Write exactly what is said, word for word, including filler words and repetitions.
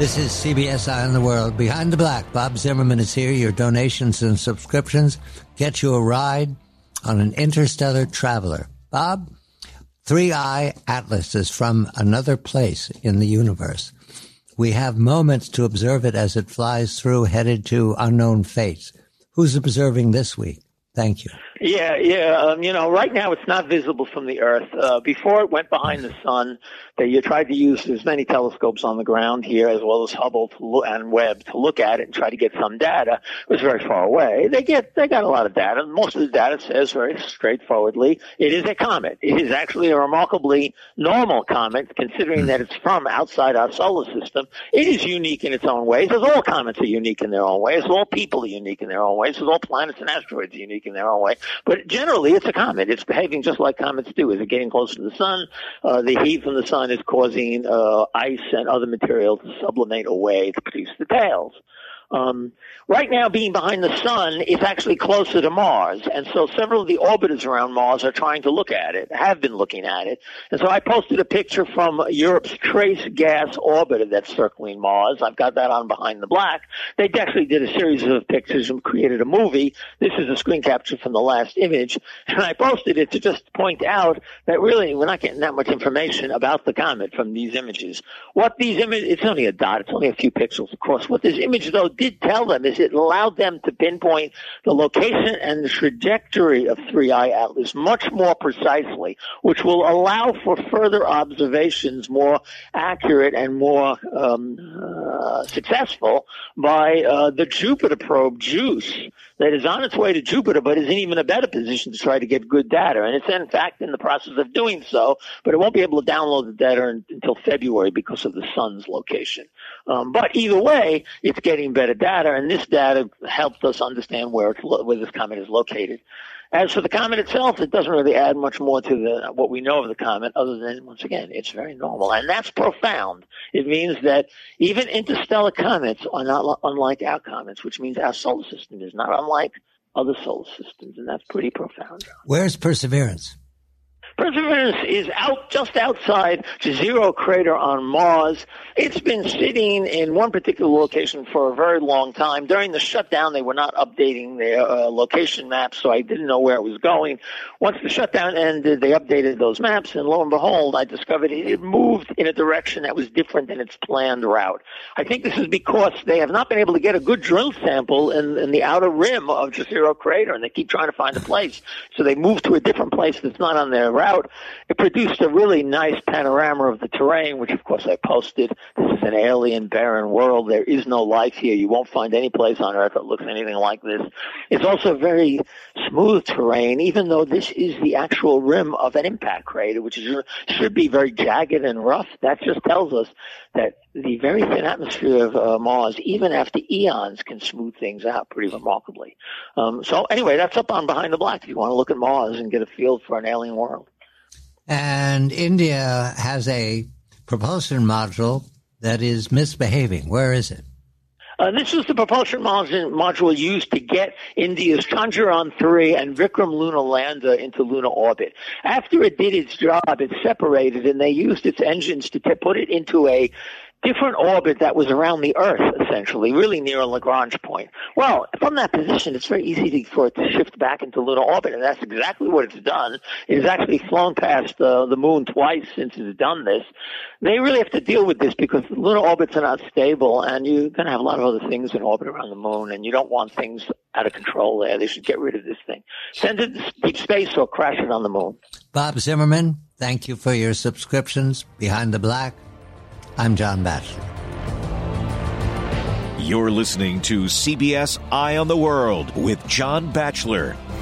This is C B S Eye on the World. Behind the Black, Bob Zimmerman is here. Your donations and subscriptions get you a ride on an interstellar traveler. Bob, Three Eye Atlas is from another place in the universe. We have moments to observe it as it flies through, headed to unknown fates. Who's observing this week? Thank you. Yeah, yeah. Um, you know, right now it's not visible from the Earth. Uh, before it went behind the sun, they you tried to use as many telescopes on the ground here as well as Hubble to look, and Webb to look at it and try to get some data. It was very far away. They get they got a lot of data. Most of the data says very straightforwardly it is a comet. It is actually a remarkably normal comet, considering that it's from outside our solar system. It is unique in its own ways, as all comets are unique in their own ways, as all people are unique in their own ways, as all planets and asteroids are unique in their own way. But generally, it's a comet. It's behaving just like comets do. Is it getting closer to the sun? Uh, the heat from the sun is causing uh, ice and other materials to sublimate away to produce the tails. Um, right now, being behind the sun, it's actually closer to Mars, and so several of the orbiters around Mars are trying to look at it, have been looking at it. And so I posted a picture from Europe's Trace Gas orbiter that's circling Mars. I've got that on Behind the Black. They actually did a series of pictures and created a movie. This is a screen capture from the last image, and I posted it to just point out that really we're not getting that much information about the comet from these images. What these images, it's only a dot, it's only a few pixels across. What this image, though, did tell them is it allowed them to pinpoint the location and the trajectory of Three Eye Atlas much more precisely, which will allow for further observations more accurate and more um, uh, successful by uh, the Jupiter probe JUICE that is on its way to Jupiter but is in even a better position to try to get good data. And it's in fact in the process of doing so, but it won't be able to download the data in, until February because of the sun's location. Um, but either way, it's getting better data, and this data helps us understand where, it's lo- where this comet is located. As for the comet itself, it doesn't really add much more to the, what we know of the comet, other than, once again, it's very normal. And that's profound. It means that even interstellar comets are not unlike our comets, which means our solar system is not unlike other solar systems, and that's pretty profound. Where's Perseverance? Perseverance is out just outside Jezero Crater on Mars. It's been sitting in one particular location for a very long time. During the shutdown, they were not updating their uh, location maps, so I didn't know where it was going. Once the shutdown ended, they updated those maps, and lo and behold, I discovered it, it moved in a direction that was different than its planned route. I think this is because they have not been able to get a good drill sample in, in the outer rim of Jezero Crater, and they keep trying to find a place. So they moved to a different place that's not on their route. It produced a really nice panorama of the terrain, which of course I posted. This is an alien, barren world. There is no life here. You won't find any place on Earth that looks anything like this. It's also very smooth terrain, even though this is the actual rim of an impact crater, which is, should be very jagged and rough. That just tells us that the very thin atmosphere of uh, Mars, even after eons, can smooth things out pretty remarkably. Um, so anyway, that's up on Behind the Black if you want to look at Mars and get a feel for an alien world. And India has a propulsion module that is misbehaving. Where is it? Uh, this is the propulsion module, module used to get India's Chandrayaan three and Vikram lunar lander into lunar orbit. After it did its job, it separated, and they used its engines to t- put it into a different orbit that was around the Earth, essentially, really near a Lagrange point. Well, from that position, it's very easy to, for it to shift back into lunar orbit, and that's exactly what it's done. It has actually flown past uh, the moon twice since it's done this. They really have to deal with this because lunar orbits are not stable, and you're going to have a lot of other things in orbit around the moon, and you don't want things out of control there. They should get rid of this thing. Send it to deep space or crash it on the moon. Bob Zimmerman, thank you for your subscriptions. Behind the Black, I'm John Batchelor. You're listening to C B S Eye on the World with John Batchelor.